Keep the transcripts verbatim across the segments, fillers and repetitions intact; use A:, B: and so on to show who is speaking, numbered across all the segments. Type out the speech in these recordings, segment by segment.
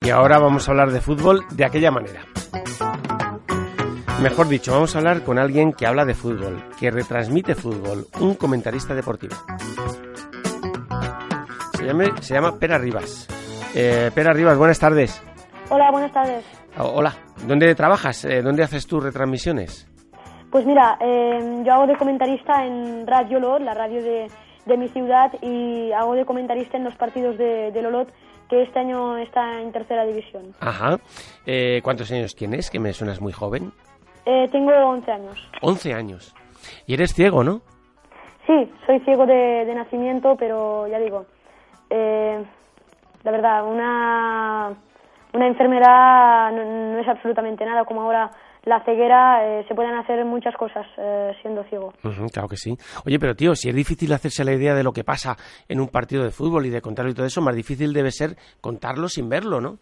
A: Y ahora vamos a hablar de fútbol de aquella manera. Mejor dicho, vamos a hablar con alguien que habla de fútbol, que retransmite fútbol, un comentarista deportivo. Se llama, se llama Pere Ribas. Eh, Pere Ribas, buenas tardes.
B: Hola, buenas tardes.
A: Oh, hola, ¿dónde trabajas? Eh, ¿Dónde haces tus retransmisiones?
B: Pues mira, eh, yo hago de comentarista en Radio Olot, la radio de, de mi ciudad, y hago de comentarista en los partidos de, del Olot, que este año está en tercera división.
A: Ajá. Eh, ¿Cuántos años tienes? Que me suenas muy joven.
B: Eh, tengo once años.
A: once años. Y eres ciego, ¿no?
B: Sí, soy ciego de, de nacimiento, pero ya digo, eh, la verdad, una, una enfermedad no, no es absolutamente nada, como ahora la ceguera, eh, se pueden hacer muchas cosas eh, siendo ciego.
A: Uh-huh, claro que sí. Oye, pero tío, si es difícil hacerse la idea de lo que pasa en un partido de fútbol y de contarlo y todo eso, más difícil debe ser contarlo sin verlo, ¿no?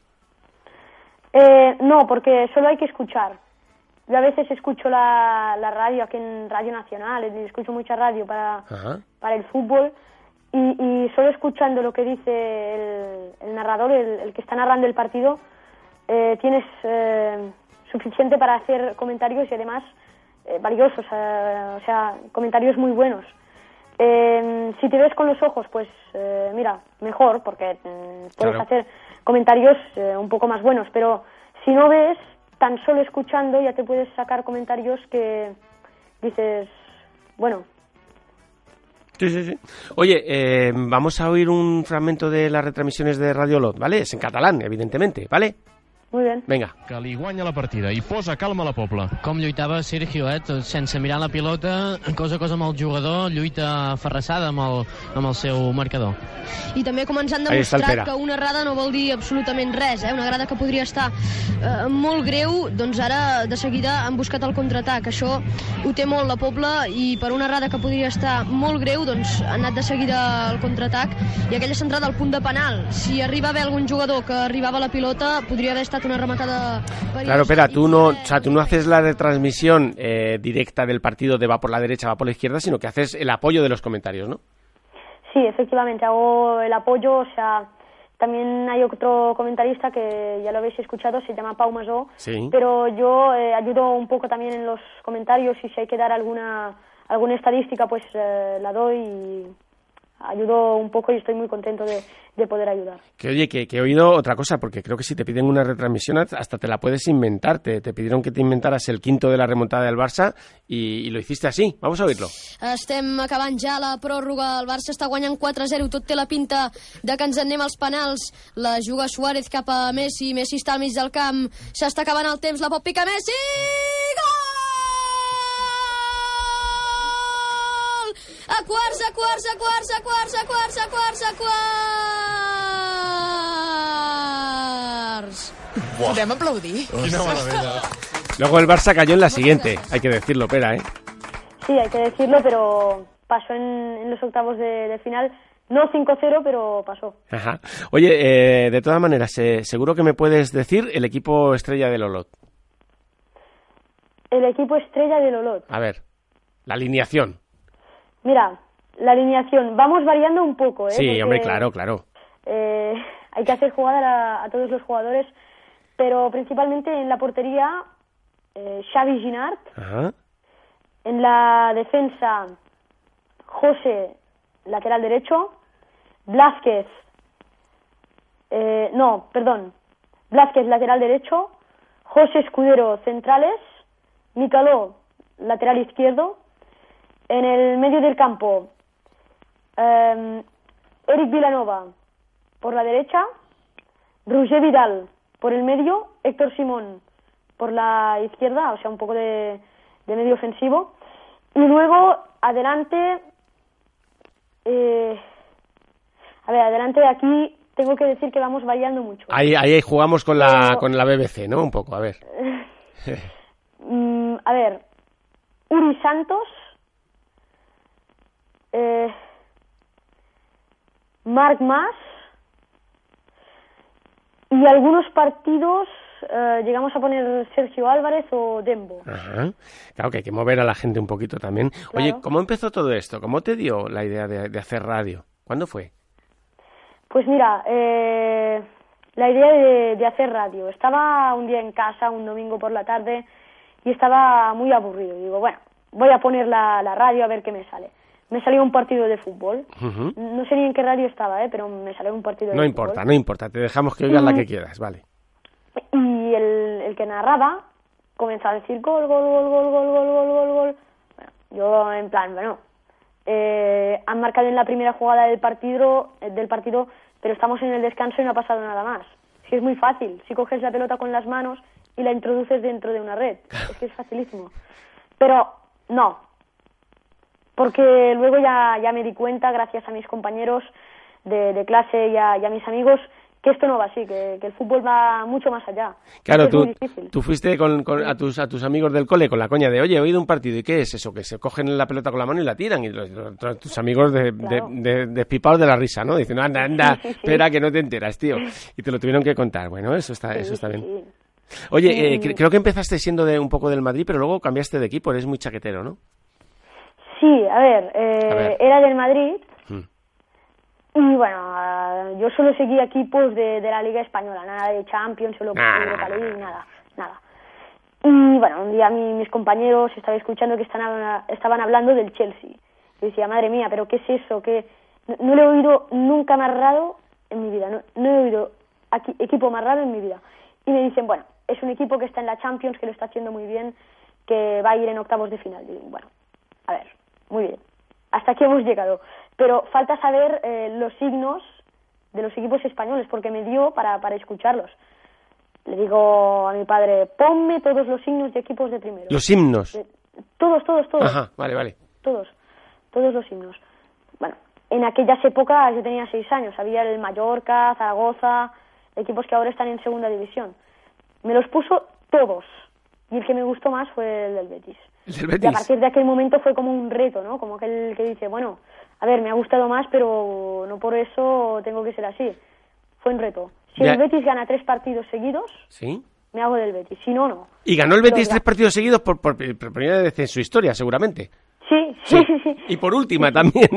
B: Eh, no, porque solo hay que escuchar. Yo a veces escucho la, la radio aquí en Radio Nacional, escucho mucha radio para, uh-huh. para el fútbol, y, y solo escuchando lo que dice el, el narrador, el, el que está narrando el partido, eh, tienes eh, suficiente para hacer comentarios y además eh, valiosos, eh, o sea, comentarios muy buenos. Eh, si te ves con los ojos, pues eh, mira, mejor, porque eh, puedes claro. hacer comentarios eh, un poco más buenos, pero si no ves, tan solo escuchando ya te puedes sacar comentarios que dices, bueno.
A: Sí, sí, sí. Oye, eh, vamos a oír un fragmento de las retransmisiones de Radio Olot, ¿vale? Es en catalán, evidentemente, ¿vale?
B: Muy bien.
A: Vinga.
C: Que li guanya la partida i posa calma a la Pobla.
D: Com lluitava Sergio, eh? Sense mirar la pilota, cosa a cosa amb el jugador, lluita aferrassada amb el, amb el seu marcador.
E: I també com ens han demostrat que una errada no vol dir absolutament res, eh? Una errada que podria estar eh, molt greu, doncs ara de seguida han buscat el contraatac. Això ho té molt la Pobla i per una errada que podria estar molt greu, doncs han anat de seguida al contraatac i aquella centrada al punt de penal. Si arriba a haver algun jugador que arribava a la pilota, podria haver estat una rematada periosa.
A: Claro, espera, tú no, o sea, tú no haces la retransmisión eh, directa del partido de va por la derecha, va por la izquierda, sino que haces el apoyo de los comentarios, ¿no?
B: Sí, efectivamente, hago el apoyo, o sea, también hay otro comentarista que ya lo habéis escuchado, se llama Pau Masó,
A: sí.
B: Pero yo eh, ayudo un poco también en los comentarios y si hay que dar alguna, alguna estadística, pues eh, la doy y ayudo un poco y estoy muy contento de, de poder ayudar.
A: Que oye, que, que he oído otra cosa, porque creo que si te piden una retransmisión hasta te la puedes inventar. Te, te pidieron que te inventaras el quinto de la remontada del Barça y, y lo hiciste así. Vamos a oírlo.
E: Estem acabant ja la pròrroga. El Barça està guanyant quatre a zero. Tot té la pinta de que ens en anem als penals. La juga Suárez cap a Messi. Messi està al mig del camp. S'està acabant el temps. La pot picar Messi! Gol! A quarts, a quarts, a quarts, a quarts, a quarts, a quarts, a quarts.
F: ¿Podem aplaudir?
C: Quina meravella.
A: Luego el Barça cayó en la siguiente, hay que decirlo, Pera, ¿eh?
B: Sí, hay que decirlo, pero pasó en, en los octavos de, de final. No cinco cero, pero pasó.
A: Ajá. Oye, eh, de todas maneras, eh, seguro que me puedes decir el equipo estrella del Olot.
B: El equipo estrella del Olot.
A: A ver, la alineación.
B: Mira, la alineación, vamos variando un poco, ¿eh?
A: Sí,
B: porque,
A: hombre, claro, claro.
B: Eh, hay que hacer jugar a, a todos los jugadores, pero principalmente en la portería, eh, Xavi Ginart.
A: Ajá.
B: En la defensa, José, lateral derecho. Blázquez, eh, no, perdón, Blázquez, lateral derecho. José Escudero, centrales. Micaló, lateral izquierdo. En el medio del campo, eh, Eric Vilanova por la derecha, Roger Vidal por el medio, Héctor Simón por la izquierda, o sea, un poco de, de medio ofensivo. Y luego, adelante, eh, a ver, adelante de aquí tengo que decir que vamos variando mucho.
A: Ahí, ahí jugamos con la,
B: Pero,
A: con la B B C, ¿no? Un poco, a ver.
B: mm, a ver, Uri Santos. Eh, Marc Mas y algunos partidos eh, llegamos a poner Sergio Álvarez o Dembo.
A: Ajá. Claro que hay que mover a la gente un poquito también.
B: Claro.
A: Oye, ¿cómo empezó todo esto? ¿Cómo te dio la idea de, de hacer radio? ¿Cuándo fue?
B: Pues mira, eh, la idea de, de hacer radio. Estaba un día en casa, un domingo por la tarde, y estaba muy aburrido. Digo, bueno, voy a poner la, la radio a ver qué me sale. Me salió un partido de fútbol. Uh-huh. No sé ni en qué radio estaba, ¿eh? Pero me salió un partido de
A: no
B: fútbol.
A: No importa, no importa. Te dejamos que oigas mm. la que quieras, vale.
B: Y el, el que narraba comenzó a decir gol, gol, gol, gol, gol, gol, gol, gol, gol. Bueno, yo en plan, bueno, eh, han marcado en la primera jugada del partido, del partido, pero estamos en el descanso y no ha pasado nada más. Es que es muy fácil. Si coges la pelota con las manos y la introduces dentro de una red, es que es facilísimo. Pero no. Porque luego ya, ya me di cuenta, gracias a mis compañeros de, de clase y a, y a mis amigos, que esto no va así, que, que el fútbol va mucho más allá.
A: Claro, tú, tú fuiste con, con, a, tus, a tus amigos del cole con la coña de, oye, he oído un partido, ¿y qué es eso? Que se cogen la pelota con la mano y la tiran, y los, los, tus amigos de, claro. de, de, despipados de la risa, ¿no? Dicen, anda, anda, sí, sí, sí. espera que no te enteras, tío. Y te lo tuvieron que contar. Bueno, eso está, sí, eso está bien. Sí. Oye, sí. eh, creo que empezaste siendo de un poco del Madrid, pero luego cambiaste de equipo, eres muy chaquetero, ¿no?
B: Sí, a ver, eh, a ver. era del Madrid hmm. y bueno, uh, yo solo seguía equipos de, de la Liga Española, nada de Champions, solo
A: nah,
B: Europa League, nada, nada. Y bueno, un día mi, mis compañeros estaba escuchando que están, estaban hablando del Chelsea. Y decía, madre mía, ¿pero qué es eso? ¿Qué? No, no lo he oído nunca más raro en mi vida, no, no he oído aquí, equipo más raro en mi vida. Y me dicen, bueno, es un equipo que está en la Champions, que lo está haciendo muy bien, que va a ir en octavos de final. Y digo, bueno, a ver, muy bien, hasta aquí hemos llegado. Pero falta saber eh, los signos de los equipos españoles, porque me dio para, para escucharlos. Le digo a mi padre, ponme todos los signos de equipos de primero.
A: ¿Los himnos?
B: De, todos, todos, todos.
A: Ajá, vale, vale.
B: Todos, todos los himnos. Bueno, en aquellas épocas yo tenía seis años, había el Mallorca, Zaragoza, equipos que ahora están en segunda división. Me los puso todos, y el que me gustó más fue el del Betis.
A: ¿El del Betis?
B: Y a partir de aquel momento fue como un reto, ¿no? Como aquel que dice, bueno, a ver, me ha gustado más, pero no por eso tengo que ser así. Fue un reto. Si ya. el Betis gana tres partidos seguidos,
A: ¿sí?
B: me hago del Betis. Si no, no.
A: Y ganó el Betis tres partidos seguidos por, por, por primera vez en su historia, seguramente.
B: Sí, sí, sí. sí.
A: Y por última también.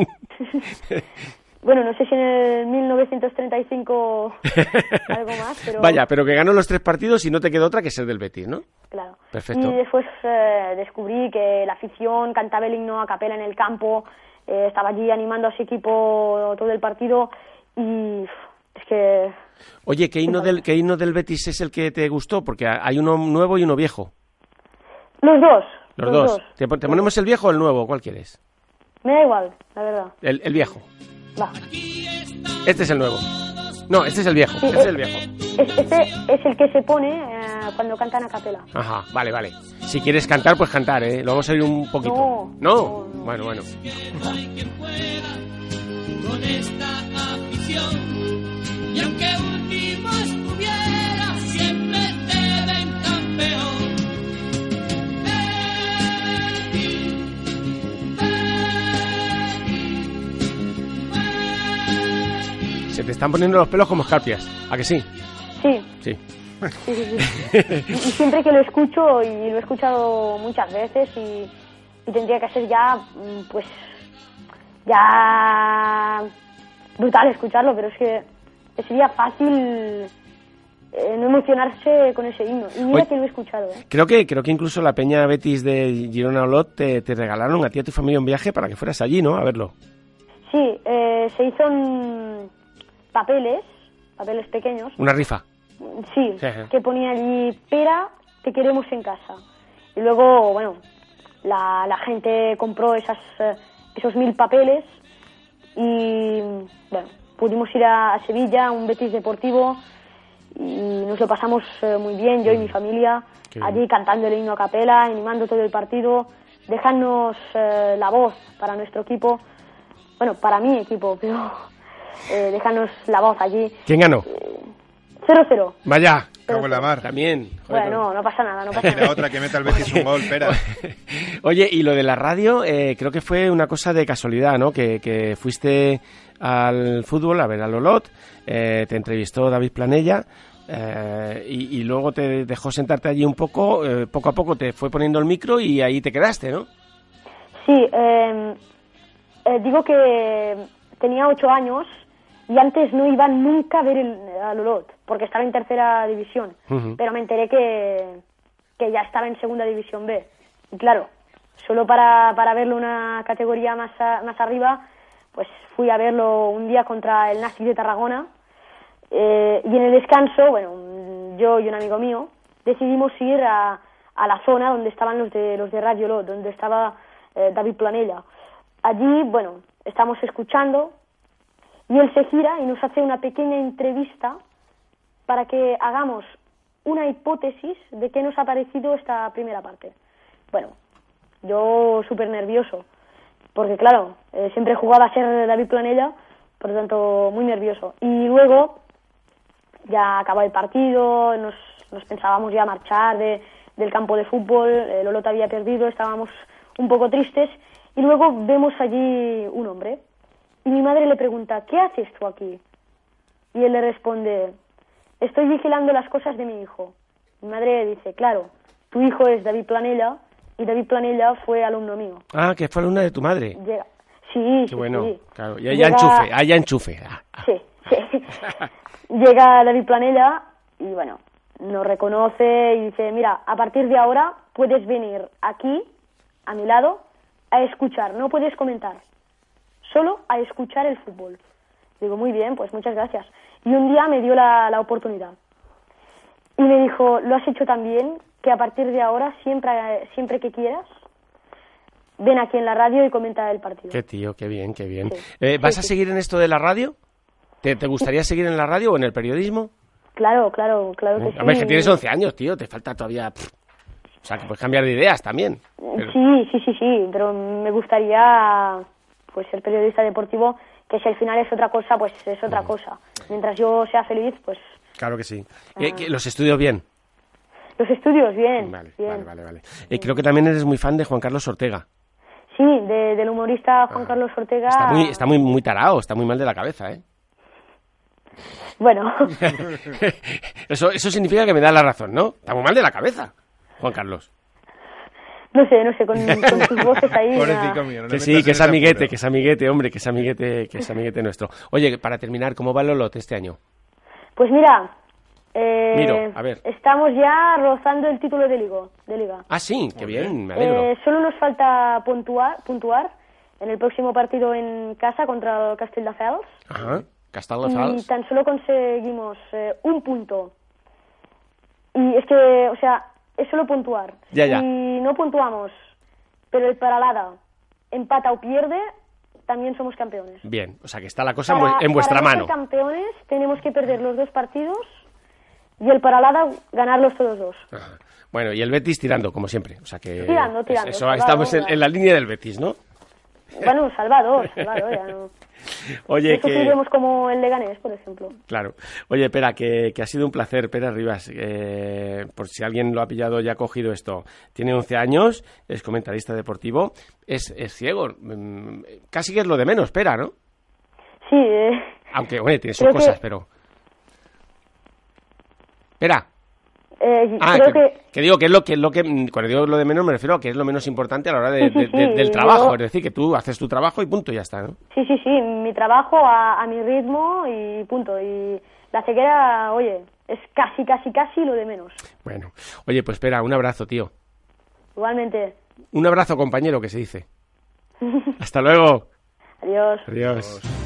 B: Bueno, no sé si en el mil novecientos treinta y cinco algo más, pero...
A: Vaya, pero que ganó los tres partidos y no te quedó otra que ser del Betis, ¿no?
B: Claro.
A: Perfecto.
B: Y después eh, descubrí que la afición cantaba el himno a capela en el campo, eh, estaba allí animando a su equipo todo el partido y es que...
A: Oye, ¿qué himno, del, ¿qué himno del Betis es el que te gustó? Porque hay uno nuevo y uno viejo.
B: Los dos.
A: Los, los dos. dos. ¿Te, ¿Te ponemos el viejo o el nuevo? ¿Cuál quieres?
B: Me da igual, la verdad.
A: El, el viejo.
B: Va.
A: Este es el nuevo. No, este es el viejo. Sí, este es el viejo.
B: Es, este es el que se pone eh, cuando cantan a capela.
A: Ajá, vale, vale. Si quieres cantar, pues cantar, ¿eh? Lo vamos a oír un poquito.
B: No.
A: ¿No?
B: no, no.
A: Bueno, bueno.
F: Con esta afición, y aunque último estuviera, siempre te ven campeón.
A: Se te están poniendo los pelos como escarpias, ¿a que sí?
B: Sí.
A: Sí.
B: Sí, sí, sí. Y, y siempre que lo escucho, y lo he escuchado muchas veces, y, y tendría que ser ya, pues, ya brutal escucharlo, pero es que sería fácil eh, no emocionarse con ese himno. Y mira Oye, que lo he escuchado. ¿eh?
A: Creo que creo que incluso la Peña Betis de Girona Olot te, te regalaron a ti y a tu familia un viaje para que fueras allí, ¿no? A verlo.
B: Sí, eh, se hizo en papeles, papeles pequeños.
A: ¿Una rifa?
B: Sí, sí, que ponía allí, Pera, te queremos en casa. Y luego, bueno, la, la gente compró esas, esos mil papeles y, bueno, pudimos ir a, a Sevilla, a un Betis deportivo, y nos lo pasamos eh, muy bien, yo y mi familia, Qué allí bien. Cantando el himno a capela, animando todo el partido, dejándonos eh, la voz para nuestro equipo, bueno, para mi equipo, pero eh, dejándonos la voz allí.
A: ¿Quién ganó?
B: cero cero.
A: Vaya.
G: Cago en la mar.
A: También.
B: Joder, bueno, no, no pasa nada, no pasa nada.
G: La otra que meta el Betis un gol, espera.
A: Oye, y lo de la radio, eh, creo que fue una cosa de casualidad, ¿no? Que, que fuiste al fútbol a ver al Olot, eh, te entrevistó David Planella, eh, y, y luego te dejó sentarte allí un poco, eh, poco a poco te fue poniendo el micro y ahí te quedaste, ¿no?
B: Sí, eh, eh, digo que tenía ocho años y antes no iba nunca a ver el, al Olot, porque estaba en tercera división,
A: Uh-huh.
B: pero me enteré que, que ya estaba en segunda división B. Y claro, solo para, para verlo una categoría más, a, más arriba, pues fui a verlo un día contra el Nàstic de Tarragona, eh, y en el descanso, bueno, yo y un amigo mío decidimos ir a, a la zona donde estaban los de los de Radio Lot, donde estaba eh, David Planella. Allí, bueno, estamos escuchando y él se gira y nos hace una pequeña entrevista para que hagamos una hipótesis de qué nos ha parecido esta primera parte. Bueno, yo súper nervioso, porque claro, eh, siempre jugaba a ser David Planella, por lo tanto muy nervioso. Y luego ya acabó el partido, nos, nos pensábamos ya marchar de, del campo de fútbol, el Olot había perdido, estábamos un poco tristes, y luego vemos allí un hombre, y mi madre le pregunta, ¿qué haces tú aquí? Y él le responde, estoy vigilando las cosas de mi hijo. Mi madre dice, claro, tu hijo es David Planella, y David Planella fue alumno mío.
A: Ah, que fue alumna de tu madre.
B: Llega. Sí,
A: Qué
B: sí,
A: bueno,
B: sí.
A: claro. Y allá enchufe, allá enchufe. Ah, ah.
B: Sí, sí. Llega David Planella y bueno, nos reconoce y dice, mira, a partir de ahora puedes venir aquí, a mi lado, a escuchar, no puedes comentar, solo a escuchar el fútbol. Digo, muy bien, pues muchas gracias. Y un día me dio la, la oportunidad. Y me dijo, lo has hecho tan bien que a partir de ahora, siempre, siempre que quieras, ven aquí en la radio y comenta el partido.
A: Qué tío, qué bien, qué bien.
B: Sí.
A: Eh, ¿Vas
B: Sí,
A: a
B: sí.
A: seguir en esto de la radio? ¿Te, te gustaría seguir en la radio o en el periodismo?
B: Claro, claro, claro que sí.
A: Hombre, es que tienes once años, tío, te falta todavía... pff, o sea, que puedes cambiar de ideas también. Pero-
B: Sí, sí, sí, sí, pero me gustaría pues ser periodista deportivo, que si al final es otra cosa, pues es otra cosa. Mientras yo sea feliz, pues
A: Claro que sí. Eh, que ¿Los estudios bien?
B: los estudios, bien,
A: Vale,
B: bien.
A: vale, vale. vale. Eh, creo que también eres muy fan de Juan Carlos Ortega.
B: Sí, de- del humorista Juan Carlos Ortega.
A: Está muy, está muy, muy tarao, está muy mal de la cabeza, ¿eh?
B: Bueno,
A: eso, eso significa que me da la razón, ¿no? Está muy mal de la cabeza, Juan Carlos.
B: no sé, no sé, con, con sus voces ahí.
G: Pobrecito
B: ya-
G: mío, no le
A: Que sí,
G: metas
A: que
G: en
A: es
G: ese
A: amiguete,
G: apuro.
A: que es amiguete, hombre, que es amiguete, que es amiguete nuestro. Oye, para terminar, ¿cómo va el Olot este año?
B: Pues mira, eh,
A: Miro, a ver.
B: estamos ya rozando el título de liga. De liga.
A: Ah, sí, qué bien, me alegro.
B: Eh, solo nos falta puntuar, puntuar en el próximo partido en casa contra el Castelldefels.
A: Ajá,
B: Y
A: Castelldefels.
B: tan solo conseguimos eh, un punto. Y es que, o sea, es solo puntuar.
A: Ya, ya.
B: Si no puntuamos, pero el Paralada empata o pierde, también somos campeones.
A: Bien, o sea que está la cosa en,
B: Para-
A: vu- en vuestra
B: para no
A: mano.
B: ser campeones tenemos que perder los dos partidos y el Paralada ganarlos todos dos.
A: Ajá. Bueno, y el Betis tirando, como siempre. O sea que
B: Tirando, tirando,
A: Eso,
B: salvado,
A: estamos en,
B: ya.
A: en la línea del Betis, ¿no?
B: Bueno, salvado, salvado, ya no.
A: Oye,
B: Eso
A: que...
B: sufriremos como el Leganés, por ejemplo.
A: Claro. Oye, Pera, que, que ha sido un placer, Pera Rivas. Eh, por si alguien lo ha pillado y ha cogido esto. Tiene once años, es comentarista deportivo, es, es ciego. Mm, Casi que es lo de menos, Pera, ¿no?
B: Sí, eh,
A: Aunque, bueno, tiene sus
B: Creo que-
A: cosas, pero... Pera.
B: eh,
A: Ah,
B: creo
A: que,
B: que...
A: que digo que es lo que es lo que mm, cuando digo lo de menos me refiero a que es lo menos importante a la hora de-
B: Sí, sí,
A: de- de-
B: sí,
A: del
B: yo-
A: trabajo. Es decir, que tú haces tu trabajo y punto, y ya está, ¿no?
B: Sí, sí, sí, mi trabajo a, a mi ritmo y punto. Y la ceguera, oye, es casi, casi, casi lo de menos.
A: Bueno, oye, pues espera, un abrazo, tío.
B: Igualmente.
A: Un abrazo, compañero, que se dice. Hasta luego.
B: Adiós.
A: Adiós.